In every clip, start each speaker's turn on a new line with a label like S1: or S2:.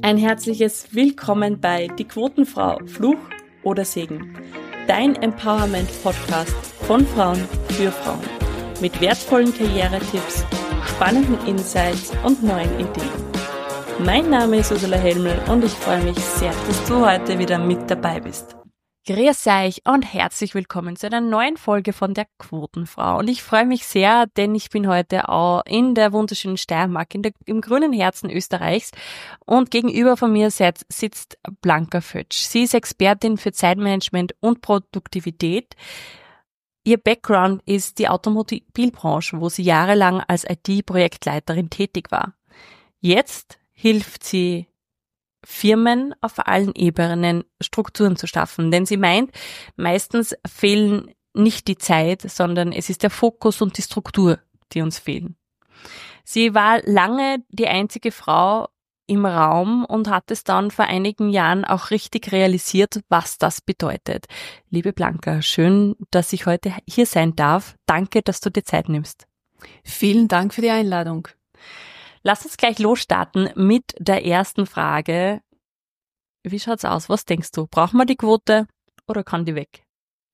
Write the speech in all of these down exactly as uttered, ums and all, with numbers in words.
S1: Ein herzliches Willkommen bei Die Quotenfrau, Fluch oder Segen. Dein Empowerment-Podcast von Frauen für Frauen. Mit wertvollen Karrieretipps, spannenden Insights und neuen Ideen. Mein Name ist Ursula Helmel und ich freue mich sehr, dass du heute wieder mit dabei bist. Grüß euch und herzlich willkommen zu einer neuen Folge von der Quotenfrau. Und ich freue mich sehr, denn ich bin heute auch in der wunderschönen Steiermark, in der, im grünen Herzen Österreichs. Und gegenüber von mir sitzt Blanka Fötsch. Sie ist Expertin für Zeitmanagement und Produktivität. Ihr Background ist die Automobilbranche, wo sie jahrelang als I T-Projektleiterin tätig war. Jetzt hilft sie Firmen auf allen Ebenen Strukturen zu schaffen, denn sie meint, meistens fehlen nicht die Zeit, sondern es ist der Fokus und die Struktur, die uns fehlen. Sie war lange die einzige Frau im Raum und hat es dann vor einigen Jahren auch richtig realisiert, was das bedeutet. Liebe Blanka, schön, dass ich heute hier sein darf. Danke, dass du dir Zeit nimmst.
S2: Vielen Dank für die Einladung.
S1: Lass uns gleich losstarten mit der ersten Frage. Wie schaut's aus? Was denkst du? Brauchen wir die Quote oder kann die weg?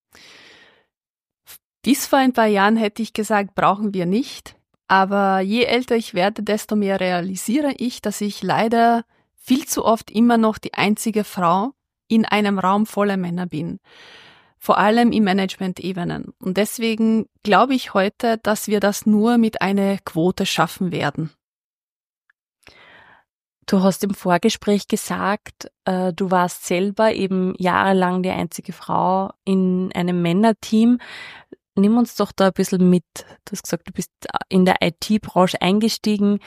S2: Bis vor ein paar Jahren hätte ich gesagt, brauchen wir nicht. Aber je älter ich werde, desto mehr realisiere ich, dass ich leider viel zu oft immer noch die einzige Frau in einem Raum voller Männer bin. Vor allem in Management-Ebenen. Und deswegen glaube ich heute, dass wir das nur mit einer Quote schaffen werden.
S1: Du hast im Vorgespräch gesagt, äh, du warst selber eben jahrelang die einzige Frau in einem Männerteam. Nimm uns doch da ein bisschen mit. Du hast gesagt, du bist in der I T-Branche eingestiegen.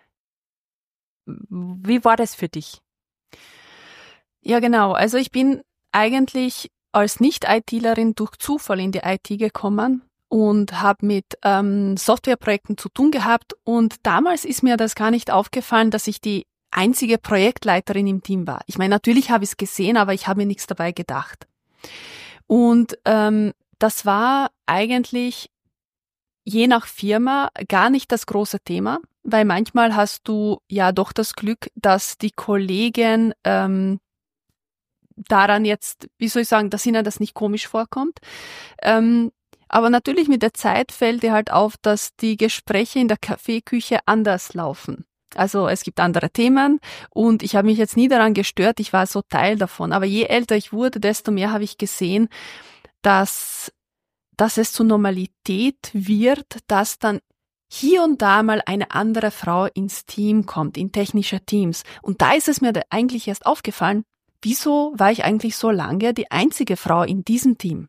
S1: Wie war das für dich?
S2: Ja, genau. Also ich bin eigentlich als Nicht-ITlerin durch Zufall in die I T gekommen und habe mit ähm, Softwareprojekten zu tun gehabt. Und damals ist mir das gar nicht aufgefallen, dass ich die einzige Projektleiterin im Team war. Ich meine, natürlich habe ich es gesehen, aber ich habe mir nichts dabei gedacht. Und ähm, das war eigentlich je nach Firma gar nicht das große Thema, weil manchmal hast du ja doch das Glück, dass die Kollegen ähm, daran jetzt, wie soll ich sagen, dass ihnen das nicht komisch vorkommt. Ähm, aber natürlich mit der Zeit fällt dir halt auf, dass die Gespräche in der Kaffeeküche anders laufen. Also es gibt andere Themen und ich habe mich jetzt nie daran gestört, ich war so Teil davon. Aber je älter ich wurde, desto mehr habe ich gesehen, dass, dass es zur Normalität wird, dass dann hier und da mal eine andere Frau ins Team kommt, in technische Teams. Und da ist es mir eigentlich erst aufgefallen, wieso war ich eigentlich so lange die einzige Frau in diesem Team?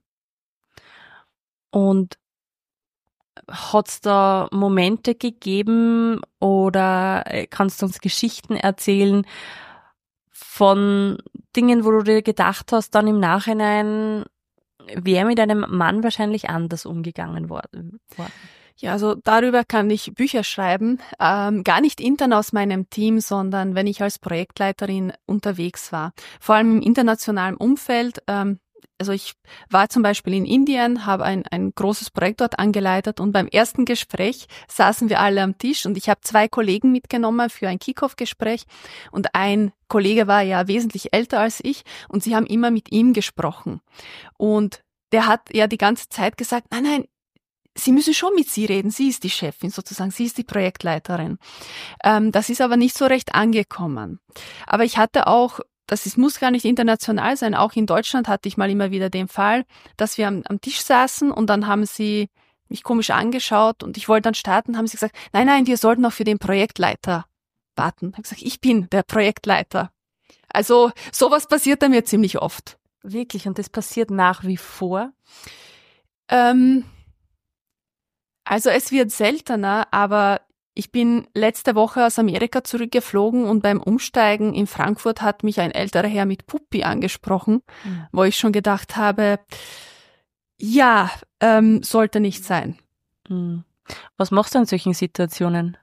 S1: Und hat's da Momente gegeben oder kannst du uns Geschichten erzählen von Dingen, wo du dir gedacht hast, dann im Nachhinein wäre mit einem Mann wahrscheinlich anders umgegangen worden?
S2: Ja, also darüber kann ich Bücher schreiben, ähm, gar nicht intern aus meinem Team, sondern wenn ich als Projektleiterin unterwegs war. Vor allem im internationalen Umfeld. Ähm, Also ich war zum Beispiel in Indien, habe ein, ein großes Projekt dort angeleitet und beim ersten Gespräch saßen wir alle am Tisch und ich habe zwei Kollegen mitgenommen für ein Kick-Off-Gespräch und ein Kollege war ja wesentlich älter als ich und sie haben immer mit ihm gesprochen. Und der hat ja die ganze Zeit gesagt, nein, nein, Sie müssen schon mit sie reden, sie ist die Chefin sozusagen, sie ist die Projektleiterin. Ähm, das ist aber nicht so recht angekommen. Aber ich hatte auch Das ist, muss gar nicht international sein. Auch in Deutschland hatte ich mal immer wieder den Fall, dass wir am, am Tisch saßen und dann haben sie mich komisch angeschaut und ich wollte dann starten, haben sie gesagt, nein, nein, wir sollten noch für den Projektleiter warten. Ich habe gesagt, ich bin der Projektleiter. Also sowas passiert dann mir ziemlich oft.
S1: Wirklich? Und das passiert nach wie vor?
S2: Ähm, also es wird seltener, aber ich bin letzte Woche aus Amerika zurückgeflogen und beim Umsteigen in Frankfurt hat mich ein älterer Herr mit Puppi angesprochen, mhm. wo ich schon gedacht habe, ja, ähm, sollte nicht sein.
S1: Mhm. Was machst du in solchen Situationen?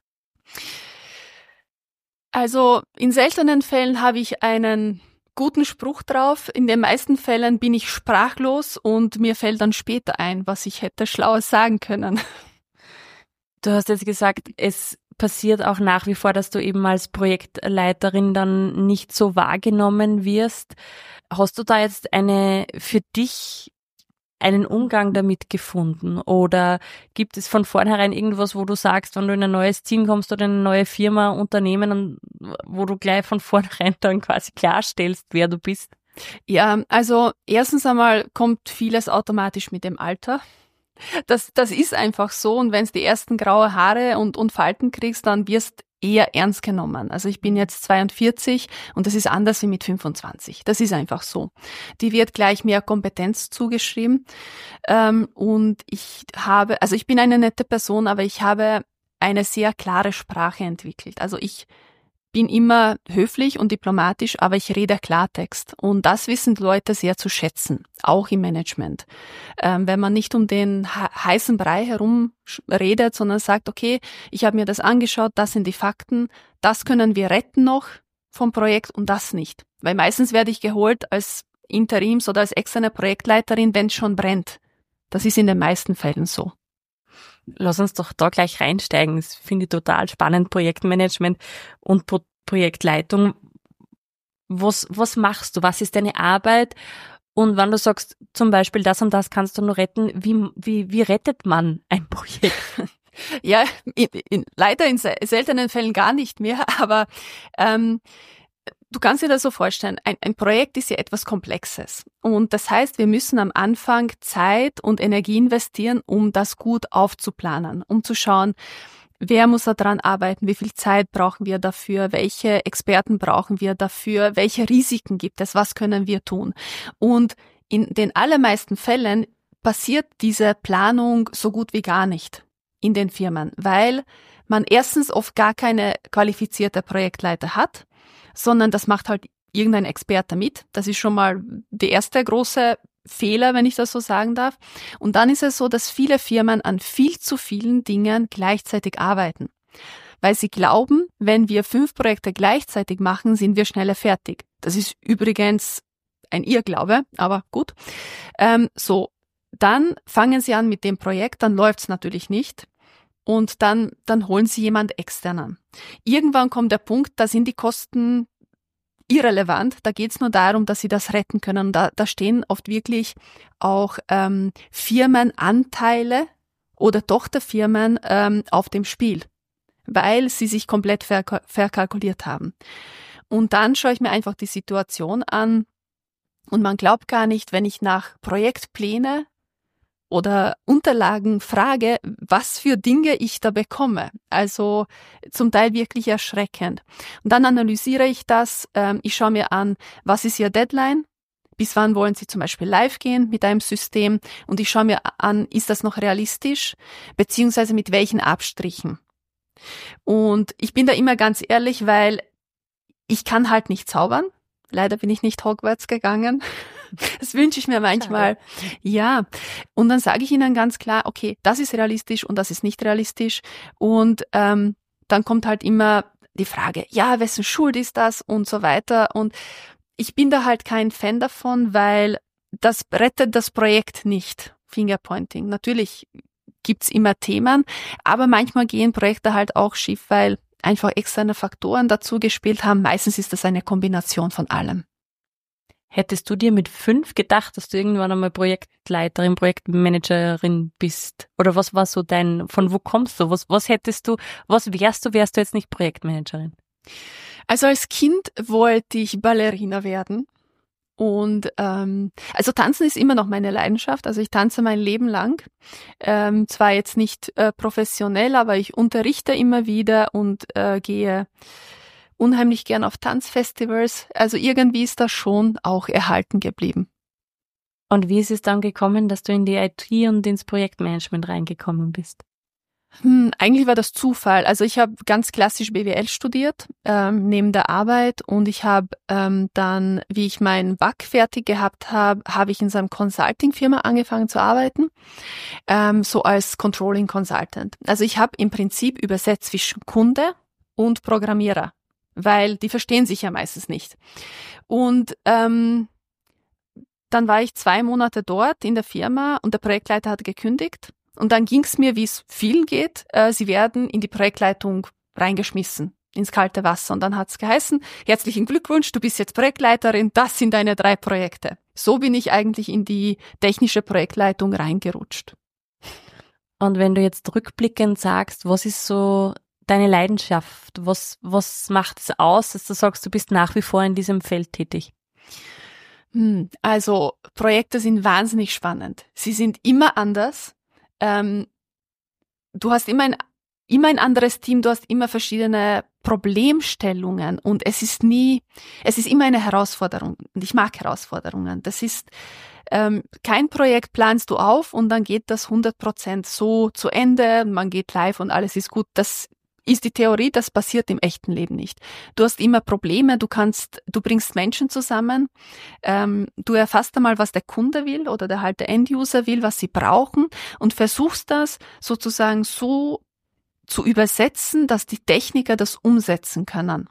S2: Also in seltenen Fällen habe ich einen guten Spruch drauf. In den meisten Fällen bin ich sprachlos und mir fällt dann später ein, was ich hätte Schlaues sagen können.
S1: Du hast jetzt gesagt, es passiert auch nach wie vor, dass du eben als Projektleiterin dann nicht so wahrgenommen wirst. Hast du da jetzt eine für dich einen Umgang damit gefunden? Oder gibt es von vornherein irgendwas, wo du sagst, wenn du in ein neues Team kommst oder in eine neue Firma, Unternehmen, wo du gleich von vornherein dann quasi klarstellst, wer du bist?
S2: Ja, also erstens einmal kommt vieles automatisch mit dem Alter. Das, das ist einfach so. Und wenn du die ersten graue Haare und, und Falten kriegst, dann wirst eher ernst genommen. Also ich bin jetzt zweiundvierzig und das ist anders wie mit fünfundzwanzig. Das ist einfach so. Die wird gleich mehr Kompetenz zugeschrieben. Ähm, und ich habe, also ich bin eine nette Person, aber ich habe eine sehr klare Sprache entwickelt. Also ich bin immer höflich und diplomatisch, aber ich rede Klartext. Und das wissen Leute sehr zu schätzen, auch im Management. Ähm, wenn man nicht um den heißen Brei herum redet, sondern sagt, okay, ich habe mir das angeschaut, das sind die Fakten, das können wir retten noch vom Projekt und das nicht. Weil meistens werde ich geholt als Interims- oder als externe Projektleiterin, wenn es schon brennt. Das ist in den meisten Fällen so.
S1: Lass uns doch da gleich reinsteigen. Das finde ich total spannend, Projektmanagement und Pro- Projektleitung. Was, was machst du? Was ist deine Arbeit? Und wenn du sagst, zum Beispiel das und das kannst du nur retten, wie, wie, wie rettet man ein Projekt?
S2: Ja, in, in, leider in seltenen Fällen gar nicht mehr, aber ähm, du kannst dir das so vorstellen, ein, ein Projekt ist ja etwas Komplexes. Und das heißt, wir müssen am Anfang Zeit und Energie investieren, um das gut aufzuplanen, um zu schauen, wer muss da dran arbeiten, wie viel Zeit brauchen wir dafür, welche Experten brauchen wir dafür, welche Risiken gibt es, was können wir tun. Und in den allermeisten Fällen passiert diese Planung so gut wie gar nicht in den Firmen, weil man erstens oft gar keine qualifizierte Projektleiter hat, sondern das macht halt irgendein Experte mit. Das ist schon mal der erste große Fehler, wenn ich das so sagen darf. Und dann ist es so, dass viele Firmen an viel zu vielen Dingen gleichzeitig arbeiten, weil sie glauben, wenn wir fünf Projekte gleichzeitig machen, sind wir schneller fertig. Das ist übrigens ein Irrglaube, aber gut. Ähm, so, dann fangen sie an mit dem Projekt, dann läuft's natürlich nicht. Und dann, dann holen sie jemand externen. Irgendwann kommt der Punkt, da sind die Kosten irrelevant. Da geht's nur darum, dass sie das retten können. Da, da stehen oft wirklich auch ähm, Firmenanteile oder Tochterfirmen ähm, auf dem Spiel, weil sie sich komplett verk- verkalkuliert haben. Und dann schaue ich mir einfach die Situation an und man glaubt gar nicht, wenn ich nach Projektpläne oder Unterlagen frage, was für Dinge ich da bekomme. Also zum Teil wirklich erschreckend. Und dann analysiere ich das. Ähm, ich schaue mir an, was ist Ihr Deadline? Bis wann wollen Sie zum Beispiel live gehen mit einem System? Und ich schaue mir an, ist das noch realistisch? Beziehungsweise mit welchen Abstrichen? Und ich bin da immer ganz ehrlich, weil ich kann halt nicht zaubern. Leider bin ich nicht Hogwarts gegangen. Das wünsche ich mir manchmal. Schade. Ja, und dann sage ich ihnen ganz klar, okay, das ist realistisch und das ist nicht realistisch. Und ähm, dann kommt halt immer die Frage, ja, wessen Schuld ist das und so weiter. Und ich bin da halt kein Fan davon, weil das rettet das Projekt nicht, Fingerpointing. Natürlich gibt's immer Themen, aber manchmal gehen Projekte halt auch schief, weil einfach externe Faktoren dazu gespielt haben. Meistens ist das eine Kombination von allem.
S1: Hättest du dir mit fünf gedacht, dass du irgendwann einmal Projektleiterin, Projektmanagerin bist? Oder was war so dein, von wo kommst du? Was, was hättest du, was wärst du, wärst du jetzt nicht Projektmanagerin?
S2: Also als Kind wollte ich Ballerina werden. Und ähm, also Tanzen ist immer noch meine Leidenschaft. Also ich tanze mein Leben lang. Ähm, zwar jetzt nicht äh, professionell, aber ich unterrichte immer wieder und äh, gehe unheimlich gern auf Tanzfestivals. Also irgendwie ist das schon auch erhalten geblieben.
S1: Und wie ist es dann gekommen, dass du in die I T und ins Projektmanagement reingekommen bist?
S2: Hm, eigentlich war das Zufall. Also ich habe ganz klassisch B W L studiert, ähm, neben der Arbeit. Und ich habe ähm, dann, wie ich meinen B A C fertig gehabt habe, habe ich in so einer Consulting-Firma angefangen zu arbeiten, ähm, so als Controlling Consultant. Also ich habe im Prinzip übersetzt zwischen Kunde und Programmierer, weil die verstehen sich ja meistens nicht. Und ähm, dann war ich zwei Monate dort in der Firma und der Projektleiter hat gekündigt. Und dann ging es mir, wie es vielen geht. Äh, sie werden in die Projektleitung reingeschmissen ins kalte Wasser. Und dann hat's geheißen, herzlichen Glückwunsch, du bist jetzt Projektleiterin, das sind deine drei Projekte. So bin ich eigentlich in die technische Projektleitung reingerutscht.
S1: Und wenn du jetzt rückblickend sagst, was ist so deine Leidenschaft? Was, was macht es aus, dass du sagst, du bist nach wie vor in diesem Feld tätig?
S2: Hm, also Projekte sind wahnsinnig spannend. Sie sind immer anders. Ähm, du hast immer ein, immer ein anderes Team, du hast immer verschiedene Problemstellungen und es ist nie, es ist immer eine Herausforderung und ich mag Herausforderungen. Das ist, ähm, kein Projekt planst du auf und dann geht das hundert Prozent so zu Ende, man geht live und alles ist gut. Das ist die Theorie, das passiert im echten Leben nicht. Du hast immer Probleme, du kannst, du bringst Menschen zusammen, ähm, du erfasst einmal, was der Kunde will oder der halt der Enduser will, was sie brauchen und versuchst das sozusagen so zu übersetzen, dass die Techniker das umsetzen können.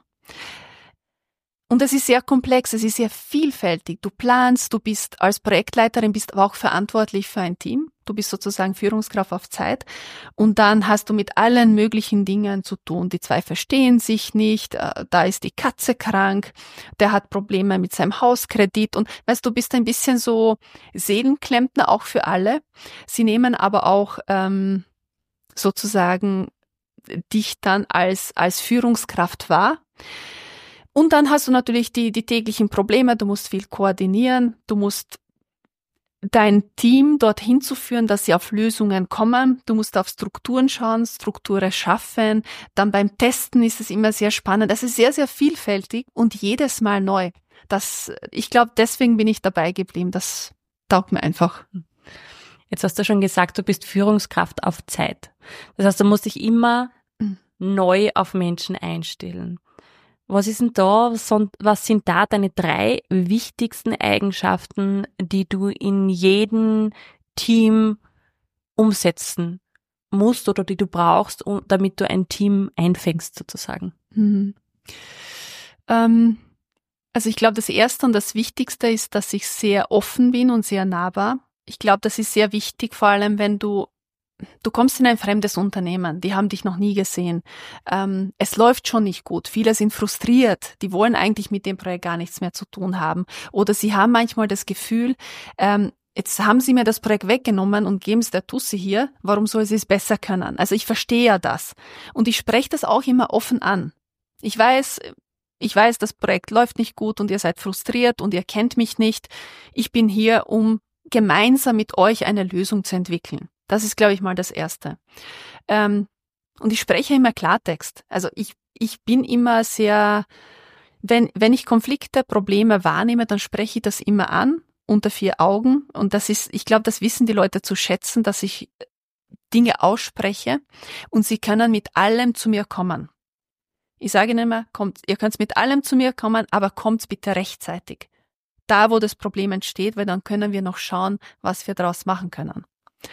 S2: Und es ist sehr komplex, es ist sehr vielfältig. Du planst, du bist als Projektleiterin, bist aber auch verantwortlich für ein Team. Du bist sozusagen Führungskraft auf Zeit. Und dann hast du mit allen möglichen Dingen zu tun. Die zwei verstehen sich nicht, da ist die Katze krank, der hat Probleme mit seinem Hauskredit. Und weißt du, bist ein bisschen so Seelenklempner auch für alle. Sie nehmen aber auch ähm, sozusagen dich dann als als Führungskraft wahr. Und dann hast du natürlich die die täglichen Probleme, du musst viel koordinieren, du musst dein Team dorthin zu führen, dass sie auf Lösungen kommen, du musst auf Strukturen schauen, Strukturen schaffen, dann beim Testen ist es immer sehr spannend, das ist sehr, sehr vielfältig und jedes Mal neu. Das, ich glaube, deswegen bin ich dabei geblieben, das taugt mir einfach.
S1: Jetzt hast du schon gesagt, du bist Führungskraft auf Zeit. Das heißt, du musst dich immer mhm. neu auf Menschen einstellen. Was ist denn da, was sind da deine drei wichtigsten Eigenschaften, die du in jedem Team umsetzen musst oder die du brauchst, damit du ein Team einfängst sozusagen?
S2: Mhm. Ähm, also ich glaube, das Erste und das Wichtigste ist, dass ich sehr offen bin und sehr nahbar. Ich glaube, das ist sehr wichtig, vor allem wenn du, du kommst in ein fremdes Unternehmen, die haben dich noch nie gesehen. Ähm, es läuft schon nicht gut. Viele sind frustriert, die wollen eigentlich mit dem Projekt gar nichts mehr zu tun haben. Oder sie haben manchmal das Gefühl, ähm, jetzt haben sie mir das Projekt weggenommen und geben es der Tussi hier, warum soll sie es besser können? Also ich verstehe ja das. Und ich spreche das auch immer offen an. Ich weiß, ich weiß, das Projekt läuft nicht gut und ihr seid frustriert und ihr kennt mich nicht. Ich bin hier, um gemeinsam mit euch eine Lösung zu entwickeln. Das ist, glaube ich, mal das Erste. Ähm, und ich spreche immer Klartext. Also ich, ich bin immer sehr, wenn, wenn ich Konflikte, Probleme wahrnehme, dann spreche ich das immer an, unter vier Augen. Und das ist, ich glaube, das wissen die Leute zu schätzen, dass ich Dinge ausspreche und sie können mit allem zu mir kommen. Ich sage ihnen immer, kommt, ihr könnt mit allem zu mir kommen, aber kommt bitte rechtzeitig. Da, wo das Problem entsteht, weil dann können wir noch schauen, was wir daraus machen können.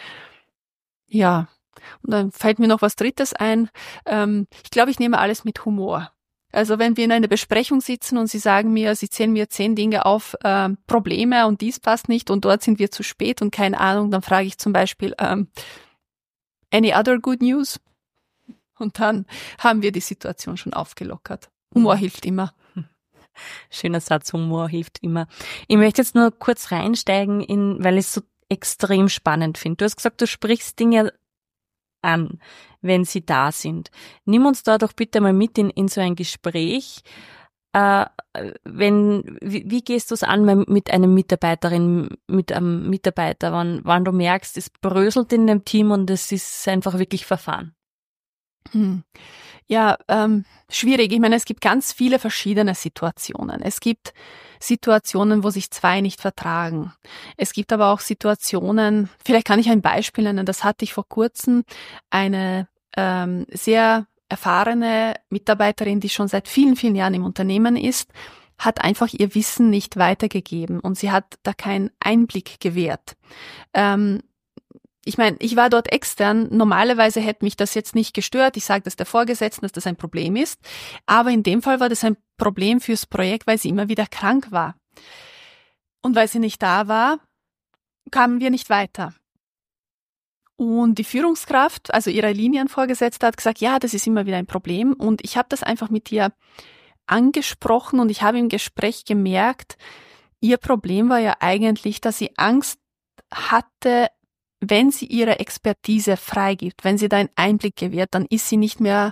S2: Ja, und dann fällt mir noch was Drittes ein. Ähm, ich glaube, ich nehme alles mit Humor. Also wenn wir in einer Besprechung sitzen und Sie sagen mir, Sie zählen mir zehn Dinge auf, ähm, Probleme und dies passt nicht und dort sind wir zu spät und keine Ahnung, dann frage ich zum Beispiel, ähm, any other good news? Und dann haben wir die Situation schon aufgelockert. Humor hilft immer.
S1: Schöner Satz, Humor hilft immer. Ich möchte jetzt nur kurz reinsteigen, in, weil ich es so extrem spannend finde. Du hast gesagt, du sprichst Dinge an, wenn sie da sind. Nimm uns da doch bitte mal mit in, in so ein Gespräch. Äh, wenn, wie, wie gehst du es an mit einer Mitarbeiterin, mit einem Mitarbeiter, wann, wann du merkst, es bröselt in dem Team und es ist einfach wirklich verfahren?
S2: Hm. Ja, ähm, schwierig. Ich meine, es gibt ganz viele verschiedene Situationen. Es gibt Situationen, wo sich zwei nicht vertragen. Es gibt aber auch Situationen, vielleicht kann ich ein Beispiel nennen, das hatte ich vor kurzem, eine ähm, sehr erfahrene Mitarbeiterin, die schon seit vielen, vielen Jahren im Unternehmen ist, hat einfach ihr Wissen nicht weitergegeben und sie hat da keinen Einblick gewährt. Ähm, Ich meine, ich war dort extern, normalerweise hätte mich das jetzt nicht gestört, ich sage das der Vorgesetzten, dass das ein Problem ist, aber in dem Fall war das ein Problem fürs Projekt, weil sie immer wieder krank war. Und weil sie nicht da war, kamen wir nicht weiter. Und die Führungskraft, also ihre Linienvorgesetzte, hat gesagt, ja, das ist immer wieder ein Problem. Und ich habe das einfach mit ihr angesprochen und ich habe im Gespräch gemerkt, ihr Problem war ja eigentlich, dass sie Angst hatte, wenn sie ihre Expertise freigibt, wenn sie da einen Einblick gewährt, dann ist sie nicht mehr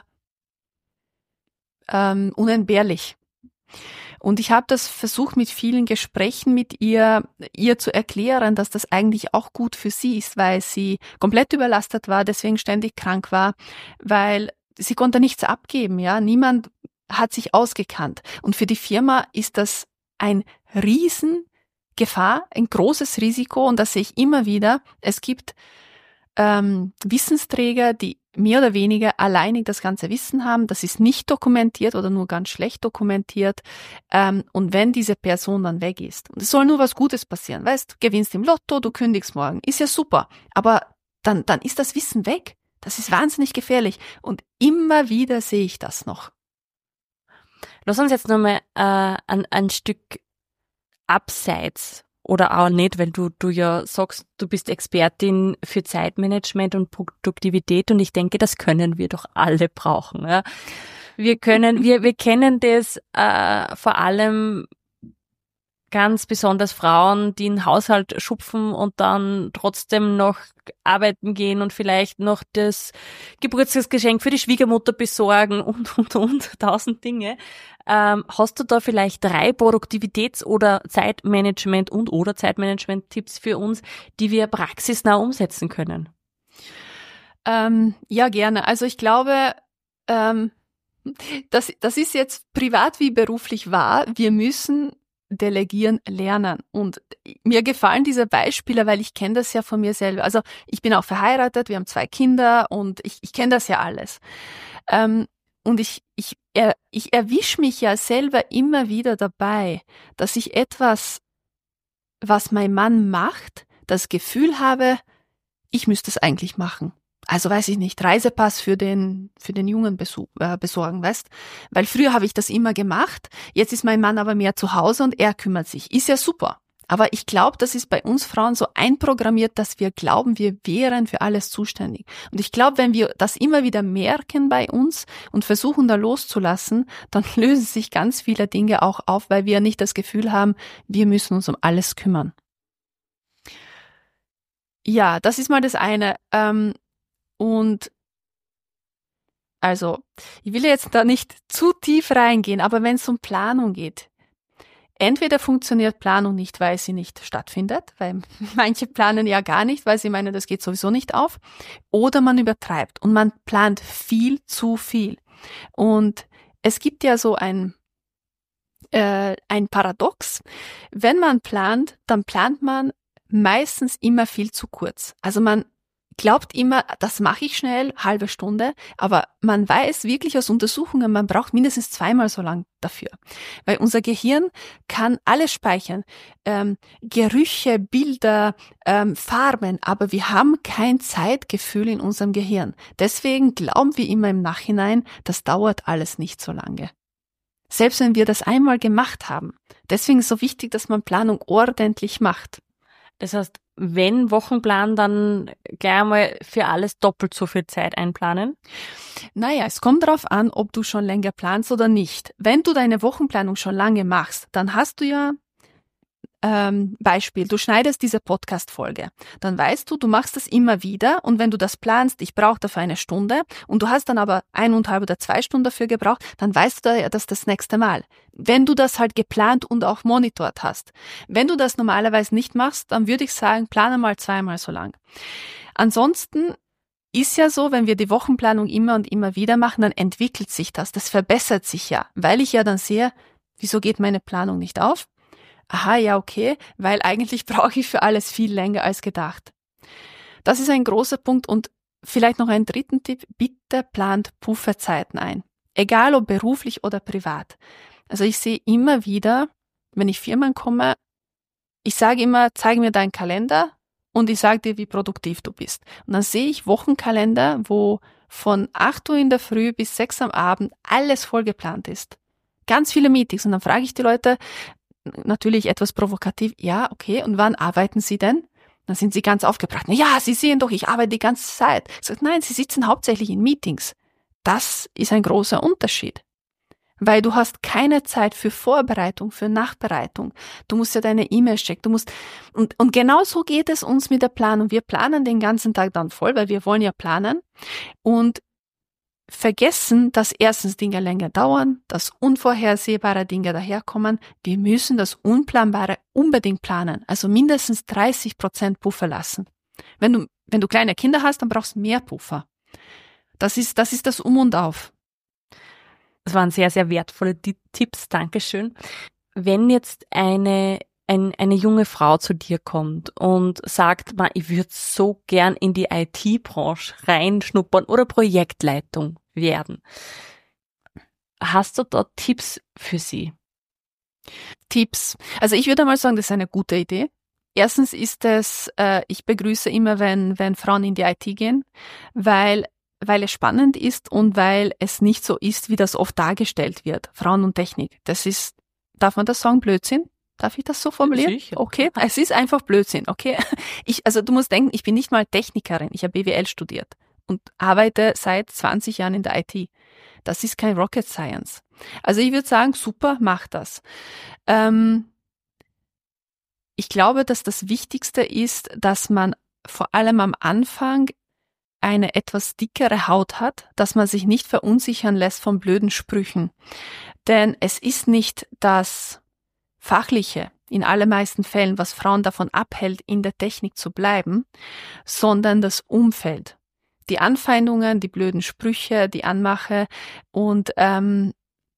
S2: ähm, unentbehrlich. Und ich habe das versucht mit vielen Gesprächen mit ihr, ihr zu erklären, dass das eigentlich auch gut für sie ist, weil sie komplett überlastet war, deswegen ständig krank war, weil sie konnte nichts abgeben, ja. Niemand hat sich ausgekannt. Und für die Firma ist das ein Riesengefahr, ein großes Risiko und das sehe ich immer wieder. Es gibt ähm, Wissensträger, die mehr oder weniger alleinig das ganze Wissen haben. Das ist nicht dokumentiert oder nur ganz schlecht dokumentiert. Ähm, und wenn diese Person dann weg ist, und es soll nur was Gutes passieren, weißt, du gewinnst im Lotto, du kündigst morgen, ist ja super. Aber dann, dann ist das Wissen weg. Das ist wahnsinnig gefährlich. Und immer wieder sehe ich das noch.
S1: Lass uns jetzt nochmal äh, ein, ein Stück abseits oder auch nicht, weil du, du ja sagst, du bist Expertin für Zeitmanagement und Produktivität und ich denke, das können wir doch alle brauchen. Ja. Wir können, wir, wir kennen das äh, vor allem ganz besonders Frauen, die einen Haushalt schupfen und dann trotzdem noch arbeiten gehen und vielleicht noch das Geburtstagsgeschenk für die Schwiegermutter besorgen und, und, und, tausend Dinge. Ähm, hast du da vielleicht drei Produktivitäts- oder Zeitmanagement- und oder Zeitmanagement-Tipps für uns, die wir praxisnah umsetzen können?
S2: Ähm, ja, gerne. Also ich glaube, ähm, das, das ist jetzt privat wie beruflich wahr. Wir müssen delegieren lernen. Und mir gefallen diese Beispiele, weil ich kenne das ja von mir selber. Also ich bin auch verheiratet, wir haben zwei Kinder und ich, ich kenne das ja alles. Ähm, und ich, ich, er, ich erwische mich ja selber immer wieder dabei, dass ich etwas, was mein Mann macht, das Gefühl habe, ich müsste es eigentlich machen. Also weiß ich nicht, Reisepass für den für den Jungen besuch, äh, besorgen, weißt? Weil früher habe ich das immer gemacht, jetzt ist mein Mann aber mehr zu Hause und er kümmert sich. Ist ja super. Aber ich glaube, das ist bei uns Frauen so einprogrammiert, dass wir glauben, wir wären für alles zuständig. Und ich glaube, wenn wir das immer wieder merken bei uns und versuchen da loszulassen, dann lösen sich ganz viele Dinge auch auf, weil wir nicht das Gefühl haben, wir müssen uns um alles kümmern. Ja, das ist mal das eine. Ähm, Und also, ich will jetzt da nicht zu tief reingehen, aber wenn es um Planung geht, entweder funktioniert Planung nicht, weil sie nicht stattfindet, weil manche planen ja gar nicht, weil sie meinen, das geht sowieso nicht auf, oder man übertreibt und man plant viel zu viel. Und es gibt ja so ein, äh, ein Paradox. Wenn man plant, dann plant man meistens immer viel zu kurz. Also man glaubt immer, das mache ich schnell, halbe Stunde, aber man weiß wirklich aus Untersuchungen, man braucht mindestens zweimal so lang dafür. Weil unser Gehirn kann alles speichern, ähm, Gerüche, Bilder, ähm, Farben, aber wir haben kein Zeitgefühl in unserem Gehirn. Deswegen glauben wir immer im Nachhinein, das dauert alles nicht so lange. Selbst wenn wir das einmal gemacht haben. Deswegen ist es so wichtig, dass man Planung ordentlich macht.
S1: Das heißt, wenn Wochenplan, dann gleich einmal für alles doppelt so viel Zeit einplanen?
S2: Naja, es kommt darauf an, ob du schon länger planst oder nicht. Wenn du deine Wochenplanung schon lange machst, dann hast du ja, ähm, Beispiel, du schneidest diese Podcast-Folge. Dann weißt du, du machst das immer wieder und wenn du das planst, ich brauche dafür eine Stunde und du hast dann aber eineinhalb oder zwei Stunden dafür gebraucht, dann weißt du ja, das das nächste Mal. Wenn du das halt geplant und auch monitort hast. Wenn du das normalerweise nicht machst, dann würde ich sagen, plane mal zweimal so lang. Ansonsten ist ja so, wenn wir die Wochenplanung immer und immer wieder machen, dann entwickelt sich das. Das verbessert sich ja, weil ich ja dann sehe, wieso geht meine Planung nicht auf? Aha, ja, okay, weil eigentlich brauche ich für alles viel länger als gedacht. Das ist ein großer Punkt und vielleicht noch einen dritten Tipp, bitte plant Pufferzeiten ein. Egal ob beruflich oder privat. Also ich sehe immer wieder, wenn ich Firmen komme, ich sage immer, zeig mir deinen Kalender und ich sage dir, wie produktiv du bist. Und dann sehe ich Wochenkalender, wo von acht Uhr in der Früh bis sechs am Abend alles vollgeplant ist. Ganz viele Meetings. Und dann frage ich die Leute, natürlich etwas provokativ, ja, okay, und wann arbeiten Sie denn? Dann sind sie ganz aufgebracht. Na ja, Sie sehen doch, ich arbeite die ganze Zeit. Ich sage, nein, Sie sitzen hauptsächlich in Meetings. Das ist ein großer Unterschied. Weil du hast keine Zeit für Vorbereitung, für Nachbereitung. Du musst ja deine E-Mails checken. Du musst, und, und genau so geht es uns mit der Planung. Wir planen den ganzen Tag dann voll, weil wir wollen ja planen. Und vergessen, dass erstens Dinge länger dauern, dass unvorhersehbare Dinge daherkommen. Wir müssen das Unplanbare unbedingt planen, also mindestens dreißig Prozent Puffer lassen. Wenn du, wenn du kleine Kinder hast, dann brauchst du mehr Puffer. Das ist, das ist das Um und Auf.
S1: Das waren sehr, sehr wertvolle Tipps. Dankeschön. Wenn jetzt eine Ein, eine junge Frau zu dir kommt und sagt, man, ich würde so gern in die I T-Branche reinschnuppern oder Projektleitung werden. Hast du dort Tipps für sie?
S2: Tipps. Also ich würde mal sagen, das ist eine gute Idee. Erstens ist es, äh, ich begrüße immer, wenn, wenn Frauen in die I T gehen, weil, weil es spannend ist und weil es nicht so ist, wie das oft dargestellt wird. Frauen und Technik. Das ist, darf man das sagen, Blödsinn? Darf ich das so formulieren?
S1: Sicher.
S2: Okay, es ist einfach Blödsinn, okay? Ich, also du musst denken, ich bin nicht mal Technikerin, ich habe B W L studiert und arbeite seit zwanzig Jahren in der I T. Das ist kein Rocket Science. Also ich würde sagen, super, mach das. Ähm, ich glaube, dass das Wichtigste ist, dass man vor allem am Anfang eine etwas dickere Haut hat, dass man sich nicht verunsichern lässt von blöden Sprüchen. Denn es ist nicht das Fachliche, in allermeisten Fällen, was Frauen davon abhält, in der Technik zu bleiben, sondern das Umfeld. Die Anfeindungen, die blöden Sprüche, die Anmache und ähm,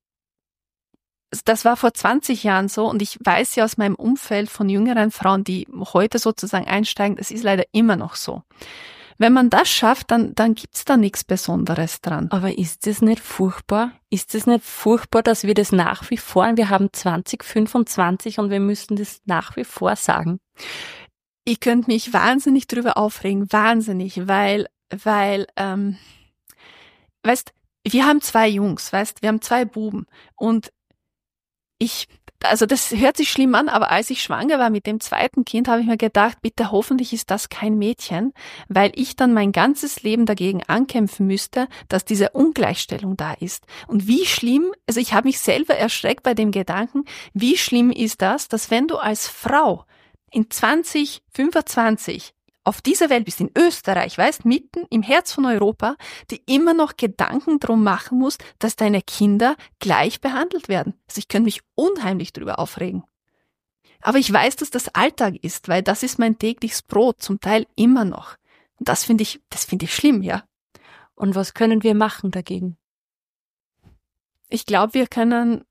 S2: das war vor zwanzig Jahren so und ich weiß ja aus meinem Umfeld von jüngeren Frauen, die heute sozusagen einsteigen, das ist leider immer noch so. Wenn man das schafft, dann, dann gibt's da nichts Besonderes dran.
S1: Aber ist das nicht furchtbar? Ist das nicht furchtbar, dass wir das nach wie vor, wir haben zwanzig fünfundzwanzig und wir müssen das nach wie vor sagen?
S2: Ich könnte mich wahnsinnig drüber aufregen, wahnsinnig, weil, weil, ähm, weißt, wir haben zwei Jungs, weißt, wir haben zwei Buben und ich, also das hört sich schlimm an, aber als ich schwanger war mit dem zweiten Kind, habe ich mir gedacht, bitte hoffentlich ist das kein Mädchen, weil ich dann mein ganzes Leben dagegen ankämpfen müsste, dass diese Ungleichstellung da ist. Und wie schlimm, also ich habe mich selber erschreckt bei dem Gedanken, wie schlimm ist das, dass wenn du als Frau in zwanzig fünfundzwanzig auf dieser Welt bist, in Österreich, weißt, mitten im Herz von Europa, die immer noch Gedanken drum machen musst, dass deine Kinder gleich behandelt werden. Also ich könnte mich unheimlich drüber aufregen. Aber ich weiß, dass das Alltag ist, weil das ist mein tägliches Brot, zum Teil immer noch. Und das finde ich, das finde ich schlimm, ja.
S1: Und was können wir machen dagegen?
S2: Ich glaube, wir können,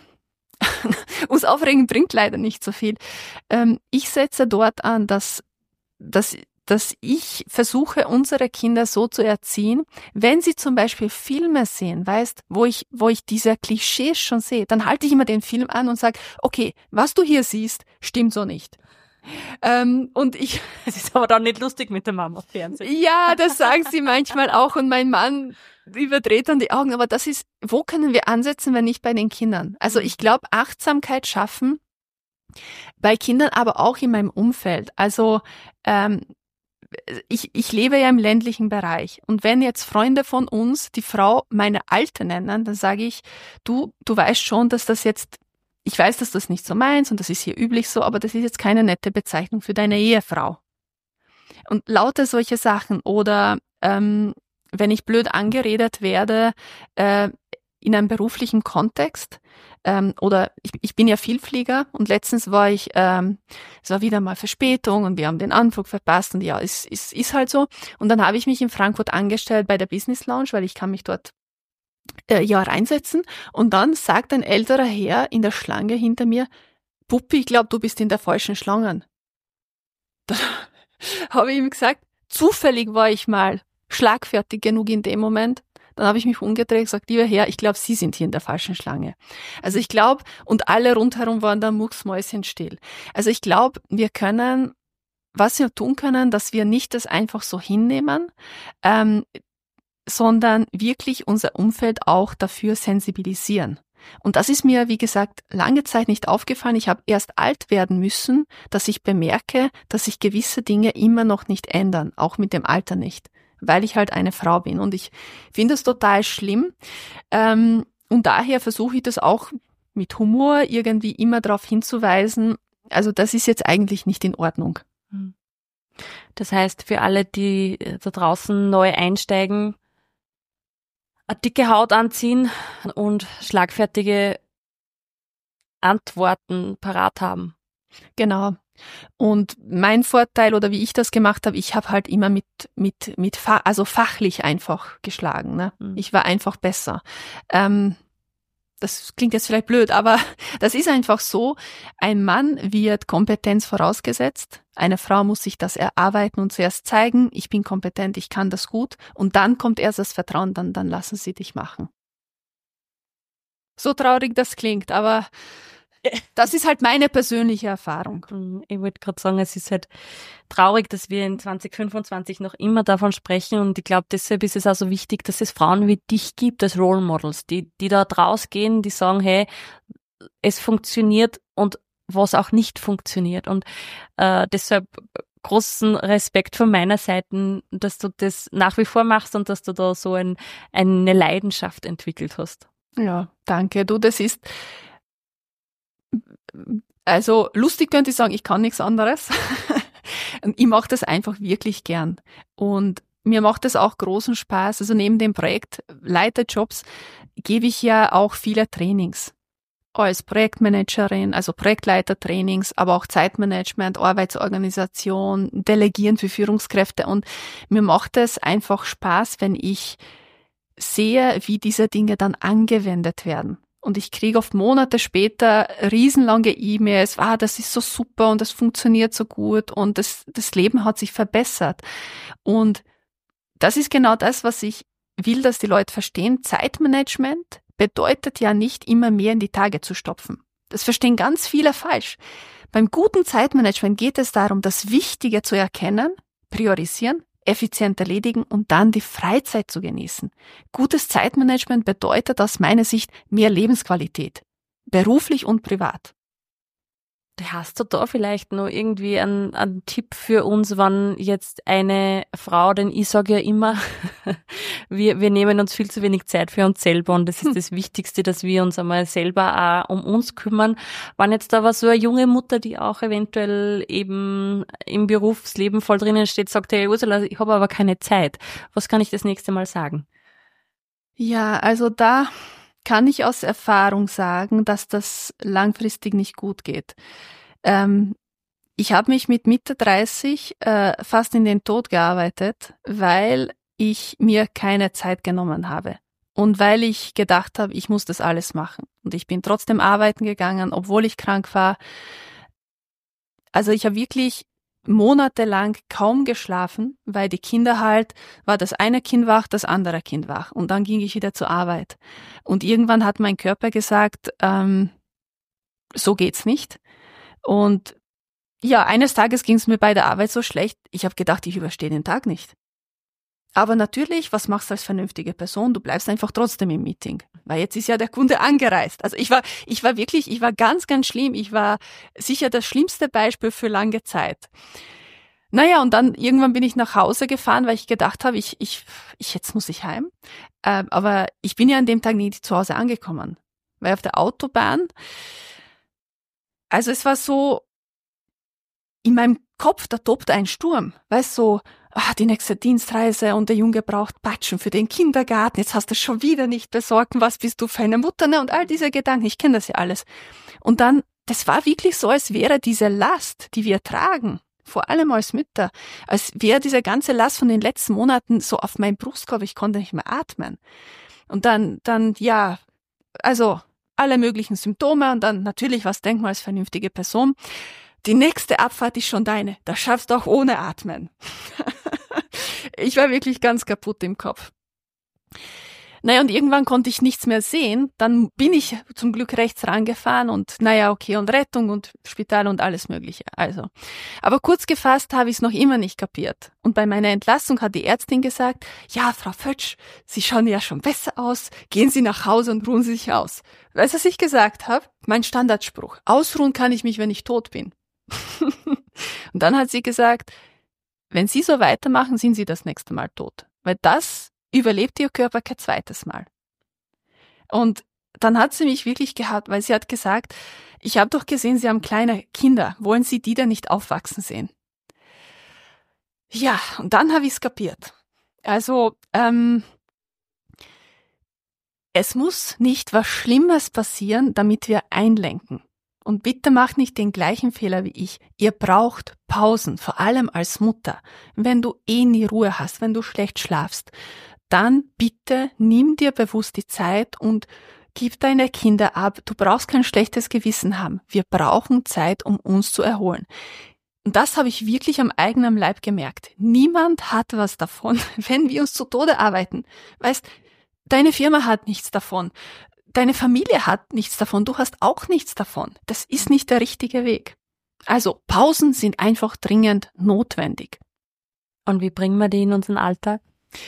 S2: uns aufregen bringt leider nicht so viel. Ähm, ich setze dort an, dass, dass dass ich versuche, unsere Kinder so zu erziehen, wenn sie zum Beispiel Filme sehen, weißt, wo ich, wo ich diese Klischees schon sehe, dann halte ich immer den Film an und sage, okay, was du hier siehst, stimmt so nicht. Ähm, und ich,
S1: es ist aber dann nicht lustig mit der Mama auf Fernsehen.
S2: Ja, das sagen sie manchmal auch und mein Mann überdreht dann die Augen, aber das ist, wo können wir ansetzen, wenn nicht bei den Kindern? Also ich glaube, Achtsamkeit schaffen bei Kindern, aber auch in meinem Umfeld. Also ähm, Ich, ich lebe ja im ländlichen Bereich und wenn jetzt Freunde von uns die Frau meine Alte nennen, dann sage ich, du, du weißt schon, dass das jetzt, ich weiß, dass das nicht so meinst und das ist hier üblich so, aber das ist jetzt keine nette Bezeichnung für deine Ehefrau. Und lauter solche Sachen oder ähm, wenn ich blöd angeredet werde äh, in einem beruflichen Kontext, Ähm, oder ich, ich bin ja Vielflieger und letztens war ich, ähm, es war wieder mal Verspätung und wir haben den Anflug verpasst und ja, es ist, ist, ist halt so. Und dann habe ich mich in Frankfurt angestellt bei der Business Lounge, weil ich kann mich dort äh, ja reinsetzen. Und dann sagt ein älterer Herr in der Schlange hinter mir, Puppi, ich glaube, du bist in der falschen Schlange. Dann habe ich ihm gesagt, zufällig war ich mal schlagfertig genug in dem Moment. Dann habe ich mich umgedreht und gesagt, lieber Herr, ich glaube, Sie sind hier in der falschen Schlange. Also ich glaube, und alle rundherum waren da mucksmäuschenstill. Also ich glaube, wir können, was wir tun können, dass wir nicht das einfach so hinnehmen, ähm, sondern wirklich unser Umfeld auch dafür sensibilisieren. Und das ist mir, wie gesagt, lange Zeit nicht aufgefallen. Ich habe erst alt werden müssen, dass ich bemerke, dass sich gewisse Dinge immer noch nicht ändern, auch mit dem Alter nicht, weil ich halt eine Frau bin. Und ich finde das total schlimm. Ähm, und daher versuche ich das auch mit Humor irgendwie immer darauf hinzuweisen, also das ist jetzt eigentlich nicht in Ordnung.
S1: Das heißt, für alle, die da draußen neu einsteigen, eine dicke Haut anziehen und schlagfertige Antworten parat haben.
S2: Genau. Und mein Vorteil oder wie ich das gemacht habe, ich habe halt immer mit mit mit Fa- also fachlich einfach geschlagen. Ne? Mhm. Ich war einfach besser. Ähm, das klingt jetzt vielleicht blöd, aber das ist einfach so. Ein Mann wird Kompetenz vorausgesetzt. Eine Frau muss sich das erarbeiten und zuerst zeigen, ich bin kompetent, ich kann das gut. Und dann kommt erst das Vertrauen, dann, dann lassen sie dich machen. So traurig das klingt, aber das ist halt meine persönliche Erfahrung.
S1: Ich wollte gerade sagen, es ist halt traurig, dass wir in zwanzig fünfundzwanzig noch immer davon sprechen und ich glaube, deshalb ist es auch so wichtig, dass es Frauen wie dich gibt als Role Models, die, die da rausgehen, die sagen, hey, es funktioniert und was auch nicht funktioniert und äh, deshalb großen Respekt von meiner Seite, dass du das nach wie vor machst und dass du da so ein, eine Leidenschaft entwickelt hast.
S2: Ja, danke. Du, das ist Also lustig könnte ich sagen, ich kann nichts anderes. Ich mache das einfach wirklich gern. Und mir macht das auch großen Spaß. Also neben dem Projekt Leiterjobs gebe ich ja auch viele Trainings. Als Projektmanagerin, also Projektleitertrainings, aber auch Zeitmanagement, Arbeitsorganisation, Delegieren für Führungskräfte. Und mir macht es einfach Spaß, wenn ich sehe, wie diese Dinge dann angewendet werden. Und ich kriege oft Monate später riesenlange E-Mails, ah, das ist so super und das funktioniert so gut und das, das Leben hat sich verbessert. Und das ist genau das, was ich will, dass die Leute verstehen. Zeitmanagement bedeutet ja nicht immer mehr in die Tage zu stopfen. Das verstehen ganz viele falsch. Beim guten Zeitmanagement geht es darum, das Wichtige zu erkennen, priorisieren, effizient erledigen und dann die Freizeit zu genießen. Gutes Zeitmanagement bedeutet aus meiner Sicht mehr Lebensqualität, beruflich und privat.
S1: Hast du da vielleicht noch irgendwie einen, einen Tipp für uns, wann jetzt eine Frau, denn ich sage ja immer, wir, wir nehmen uns viel zu wenig Zeit für uns selber und das ist das Wichtigste, dass wir uns einmal selber auch um uns kümmern. Wann jetzt aber so eine junge Mutter, die auch eventuell eben im Berufsleben voll drinnen steht, sagt, hey Ursula, ich habe aber keine Zeit. Was kann ich das nächste Mal sagen?
S2: Ja, also da kann ich aus Erfahrung sagen, dass das langfristig nicht gut geht. Ähm, ich habe mich mit Mitte dreißig äh, fast in den Tod gearbeitet, weil ich mir keine Zeit genommen habe und weil ich gedacht habe, ich muss das alles machen. Und ich bin trotzdem arbeiten gegangen, obwohl ich krank war. Also ich habe wirklich monatelang kaum geschlafen, weil die Kinder halt, war das eine Kind wach, das andere Kind wach. Und dann ging ich wieder zur Arbeit. Und irgendwann hat mein Körper gesagt, ähm, so geht's nicht. Und ja, eines Tages ging es mir bei der Arbeit so schlecht, ich habe gedacht, ich überstehe den Tag nicht. Aber natürlich, was machst du als vernünftige Person? Du bleibst einfach trotzdem im Meeting, weil jetzt ist ja der Kunde angereist. Also ich war, ich war wirklich, ich war ganz, ganz schlimm. Ich war sicher das schlimmste Beispiel für lange Zeit. Naja, und dann irgendwann bin ich nach Hause gefahren, weil ich gedacht habe, ich, ich, ich jetzt muss ich heim. Äh, aber ich bin ja an dem Tag nie zu Hause angekommen, weil auf der Autobahn, also es war so, in meinem Kopf, da tobte ein Sturm, weißt du, so, ah, die nächste Dienstreise und der Junge braucht Patschen für den Kindergarten, jetzt hast du schon wieder nicht besorgt, was bist du für eine Mutter, ne? Und all diese Gedanken, ich kenne das ja alles. Und dann, das war wirklich so, als wäre diese Last, die wir tragen, vor allem als Mütter, als wäre diese ganze Last von den letzten Monaten so auf meinem Brustkorb, ich konnte nicht mehr atmen. Und dann, dann, ja, also alle möglichen Symptome und dann natürlich, was denkt man als vernünftige Person? Die nächste Abfahrt ist schon deine. Das schaffst du auch ohne Atmen. Ich war wirklich ganz kaputt im Kopf. Naja, und irgendwann konnte ich nichts mehr sehen. Dann bin ich zum Glück rechts rangefahren und naja, okay, und Rettung und Spital und alles Mögliche. Also, aber kurz gefasst habe ich es noch immer nicht kapiert. Und bei meiner Entlassung hat die Ärztin gesagt, ja, Frau Fötsch, Sie schauen ja schon besser aus. Gehen Sie nach Hause und ruhen Sie sich aus. Weißt du, was ich gesagt habe? Mein Standardspruch. Ausruhen kann ich mich, wenn ich tot bin. Und dann hat sie gesagt, wenn Sie so weitermachen, sind Sie das nächste Mal tot. Weil das überlebt Ihr Körper kein zweites Mal. Und dann hat sie mich wirklich gehabt, weil sie hat gesagt, ich habe doch gesehen, Sie haben kleine Kinder. Wollen Sie die denn nicht aufwachsen sehen? Ja, und dann habe ich es kapiert. Also, ähm, es muss nicht was Schlimmes passieren, damit wir einlenken. Und bitte macht nicht den gleichen Fehler wie ich. Ihr braucht Pausen, vor allem als Mutter. Wenn du eh nie Ruhe hast, wenn du schlecht schlafst, dann bitte nimm dir bewusst die Zeit und gib deine Kinder ab. Du brauchst kein schlechtes Gewissen haben. Wir brauchen Zeit, um uns zu erholen. Und das habe ich wirklich am eigenen Leib gemerkt. Niemand hat was davon, wenn wir uns zu Tode arbeiten. Weißt, deine Firma hat nichts davon. Deine Familie hat nichts davon. Du hast auch nichts davon. Das ist nicht der richtige Weg. Also Pausen sind einfach dringend notwendig.
S1: Und wie bringen wir die in unseren Alltag?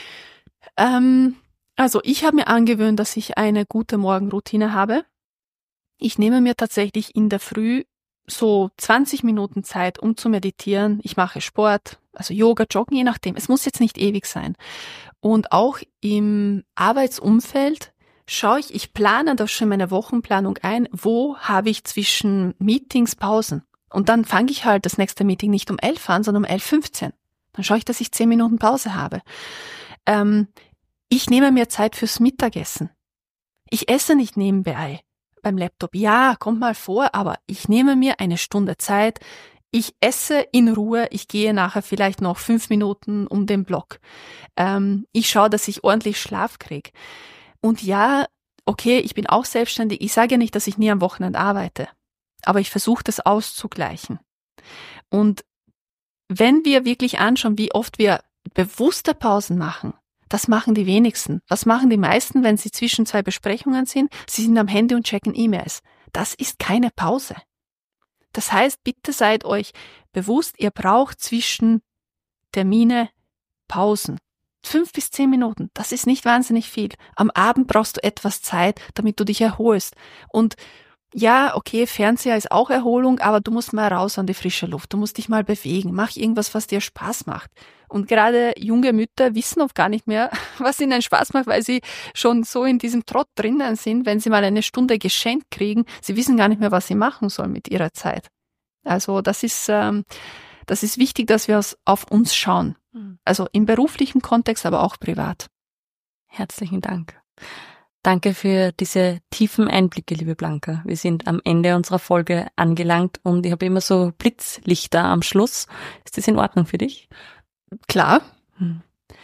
S2: Ähm, also ich habe mir angewöhnt, dass ich eine gute Morgenroutine habe. Ich nehme mir tatsächlich in der Früh so zwanzig Minuten Zeit, um zu meditieren. Ich mache Sport, also Yoga, Joggen, je nachdem. Es muss jetzt nicht ewig sein. Und auch im Arbeitsumfeld schaue ich, ich plane da schon meine Wochenplanung ein, wo habe ich zwischen Meetings Pausen. Und dann fange ich halt das nächste Meeting nicht um elf an, sondern um elf Uhr fünfzehn. Dann schaue ich, dass ich zehn Minuten Pause habe. Ähm, ich nehme mir Zeit fürs Mittagessen. Ich esse nicht nebenbei beim Laptop. Ja, kommt mal vor, aber ich nehme mir eine Stunde Zeit. Ich esse in Ruhe. Ich gehe nachher vielleicht noch fünf Minuten um den Block. Ähm, ich schaue, dass ich ordentlich Schlaf kriege. Und ja, okay, ich bin auch selbstständig. Ich sage ja nicht, dass ich nie am Wochenende arbeite. Aber ich versuche, das auszugleichen. Und wenn wir wirklich anschauen, wie oft wir bewusste Pausen machen, das machen die wenigsten. Was machen die meisten, wenn sie zwischen zwei Besprechungen sind? Sie sind am Handy und checken E-Mails. Das ist keine Pause. Das heißt, bitte seid euch bewusst, ihr braucht zwischen Termine Pausen. Fünf bis zehn Minuten, das ist nicht wahnsinnig viel. Am Abend brauchst du etwas Zeit, damit du dich erholst. Und ja, okay, Fernseher ist auch Erholung, aber du musst mal raus an die frische Luft. Du musst dich mal bewegen. Mach irgendwas, was dir Spaß macht. Und gerade junge Mütter wissen oft gar nicht mehr, was ihnen Spaß macht, weil sie schon so in diesem Trott drinnen sind, wenn sie mal eine Stunde geschenkt kriegen. Sie wissen gar nicht mehr, was sie machen sollen mit ihrer Zeit. Also das ist, ähm, das ist wichtig, dass wir auf uns schauen. Also im beruflichen Kontext, aber auch privat.
S1: Herzlichen Dank. Danke für diese tiefen Einblicke, liebe Blanka. Wir sind am Ende unserer Folge angelangt und ich habe immer so Blitzlichter am Schluss. Ist das in Ordnung für dich?
S2: Klar.
S1: Hm.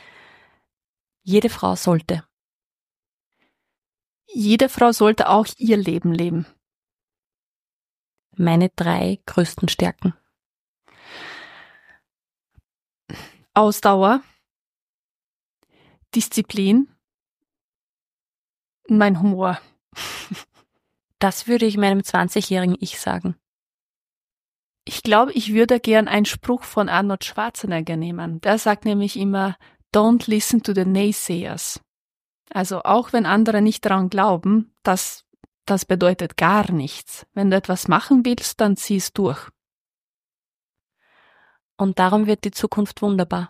S1: Jede Frau sollte.
S2: Jede Frau sollte auch ihr Leben leben.
S1: Meine drei größten Stärken.
S2: Ausdauer, Disziplin, mein Humor.
S1: Das würde ich meinem zwanzigjährigen Ich sagen.
S2: Ich glaube, ich würde gern einen Spruch von Arnold Schwarzenegger nehmen. Der sagt nämlich immer, don't listen to the naysayers. Also auch wenn andere nicht daran glauben, das, das bedeutet gar nichts. Wenn du etwas machen willst, dann zieh es durch.
S1: Und darum wird die Zukunft wunderbar.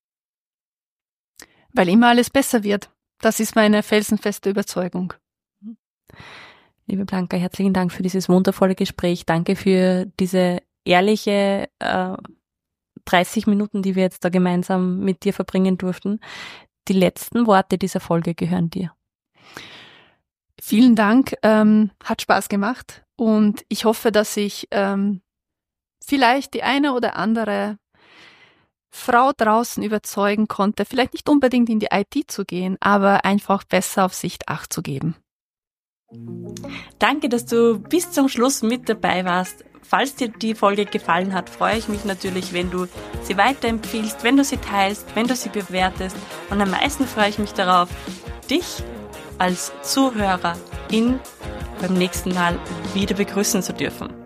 S2: Weil immer alles besser wird. Das ist meine felsenfeste Überzeugung.
S1: Liebe Blanka, herzlichen Dank für dieses wundervolle Gespräch. Danke für diese ehrliche äh, dreißig Minuten, die wir jetzt da gemeinsam mit dir verbringen durften. Die letzten Worte dieser Folge gehören dir.
S2: Vielen Dank, ähm, hat Spaß gemacht und ich hoffe, dass ich ähm, vielleicht die eine oder andere Frau draußen überzeugen konnte, vielleicht nicht unbedingt in die I T zu gehen, aber einfach besser auf sich Acht zu geben.
S1: Danke, dass du bis zum Schluss mit dabei warst. Falls dir die Folge gefallen hat, freue ich mich natürlich, wenn du sie weiterempfiehlst, wenn du sie teilst, wenn du sie bewertest. Und am meisten freue ich mich darauf, dich als Zuhörerin beim nächsten Mal wieder begrüßen zu dürfen.